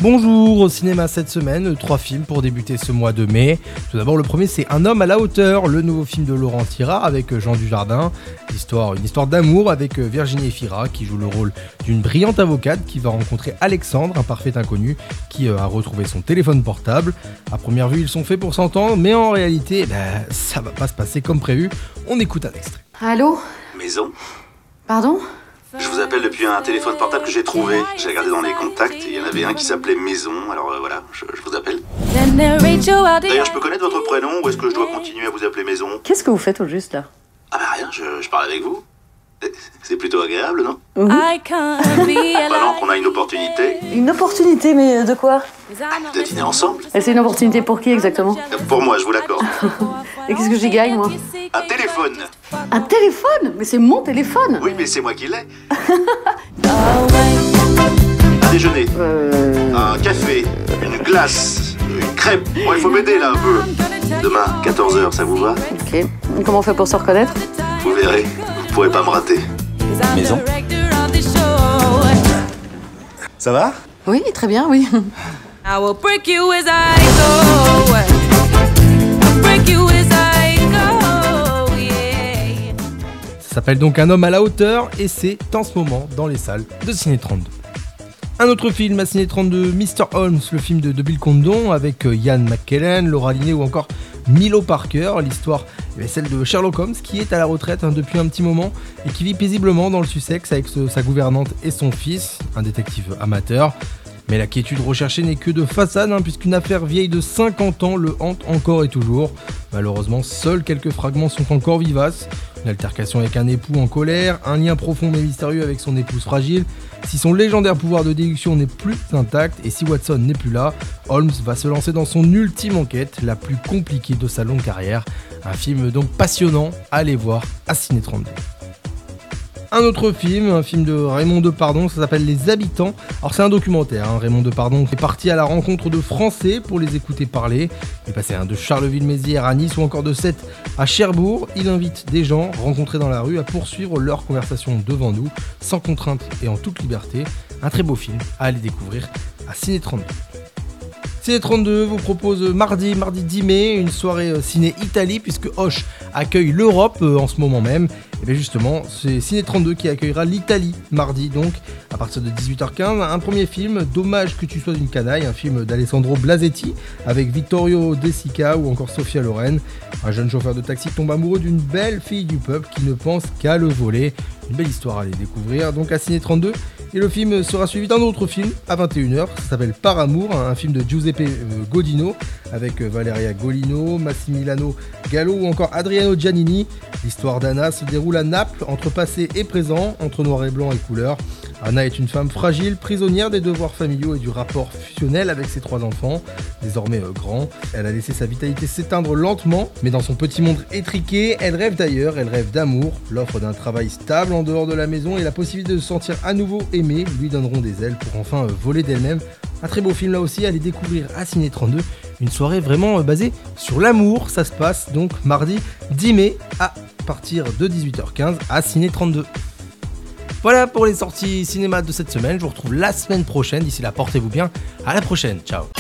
Bonjour, au cinéma cette semaine, 3 films pour débuter ce mois de mai. Tout d'abord, le premier, c'est Un homme à la hauteur, le nouveau film de Laurent Tirard avec Jean Dujardin. Une histoire d'amour avec Virginie Efira qui joue le rôle d'une brillante avocate qui va rencontrer Alexandre, un parfait inconnu qui a retrouvé son téléphone portable. À première vue, ils sont faits pour s'entendre, mais en réalité, ça va pas se passer comme prévu. On écoute un extrait. Allô ? Maison ? Pardon ? Je vous appelle depuis un téléphone portable que j'ai trouvé. J'ai regardé dans les contacts et il y en avait un qui s'appelait Maison. Alors voilà, je vous appelle. D'ailleurs, je peux connaître votre prénom ou est-ce que je dois continuer à vous appeler Maison ? Qu'est-ce que vous faites au juste là ? Ah bah rien, je parle avec vous. C'est plutôt agréable, non ? Oui. Pendant qu'on a une opportunité Une opportunité, mais de quoi ? de dîner ensemble. Et c'est une opportunité pour qui exactement ? Pour moi, je vous l'accorde. Et qu'est-ce que j'y gagne moi ? Un téléphone. Un téléphone ? Mais c'est mon téléphone ! Oui, mais c'est moi qui l'ai. Un déjeuner. Un café. Une glace. Une crêpe. Bon, il faut m'aider là un peu. Demain, 14h, ça vous va ? Ok. Et comment on fait pour se reconnaître ? Vous verrez, vous pourrez pas me rater. Maison. Ça va ? Oui, très bien, oui. I will break you as I go. I'll break you as I go, yeah. Ça s'appelle donc Un homme à la hauteur et c'est en ce moment dans les salles de Ciné 32. Un autre film à Ciné 32, Mr. Holmes, le film de Bill Condon avec Ian McKellen, Laura Linney ou encore Milo Parker. L'histoire est celle de Sherlock Holmes qui est à la retraite depuis un petit moment et qui vit paisiblement dans le Sussex avec sa gouvernante et son fils, un détective amateur. Mais la quiétude recherchée n'est que de façade puisqu'une affaire vieille de 50 ans le hante encore et toujours. Malheureusement, seuls quelques fragments sont encore vivaces. Une altercation avec un époux en colère, un lien profond mais mystérieux avec son épouse fragile. Si son légendaire pouvoir de déduction n'est plus intact et si Watson n'est plus là, Holmes va se lancer dans son ultime enquête, la plus compliquée de sa longue carrière. Un film donc passionnant à aller voir à Ciné 32. Un autre film, un film de Raymond Depardon, ça s'appelle Les Habitants. Alors c'est un documentaire, Raymond Depardon est parti à la rencontre de Français pour les écouter parler. Il est passé de Charleville-Mézières à Nice ou encore de Sète à Cherbourg. Il invite des gens rencontrés dans la rue à poursuivre leur conversation devant nous, sans contrainte et en toute liberté. Un très beau film à aller découvrir à Ciné 32. Ciné 32 vous propose mardi 10 mai, une soirée ciné Italie puisque Hoche accueille l'Europe en ce moment même. Et bien justement, c'est Ciné 32 qui accueillera l'Italie mardi donc à partir de 18h15. Un premier film, Dommage que tu sois une canaille, un film d'Alessandro Blasetti avec Vittorio De Sica ou encore Sophia Loren. Un jeune chauffeur de taxi tombe amoureux d'une belle fille du peuple qui ne pense qu'à le voler. Une belle histoire à aller découvrir donc à Ciné 32. Et le film sera suivi d'un autre film à 21h, ça s'appelle Par amour, un film de Giuseppe Godino avec Valeria Golino, Massimiliano Gallo ou encore Adriano Giannini. L'histoire d'Anna se déroule à Naples, entre passé et présent, entre noir et blanc et couleur. Anna est une femme fragile, prisonnière des devoirs familiaux et du rapport fusionnel avec ses 3 enfants, désormais grands. Elle a laissé sa vitalité s'éteindre lentement, mais dans son petit monde étriqué, elle rêve d'ailleurs, elle rêve d'amour. L'offre d'un travail stable en dehors de la maison et la possibilité de se sentir à nouveau aimée lui donneront des ailes pour enfin voler d'elle-même. Un très beau film là aussi à aller découvrir à Ciné 32. Une soirée vraiment basée sur l'amour. Ça se passe donc mardi 10 mai à partir de 18h15 à Ciné 32. Voilà pour les sorties cinéma de cette semaine. Je vous retrouve la semaine prochaine. D'ici là, portez-vous bien. À la prochaine. Ciao.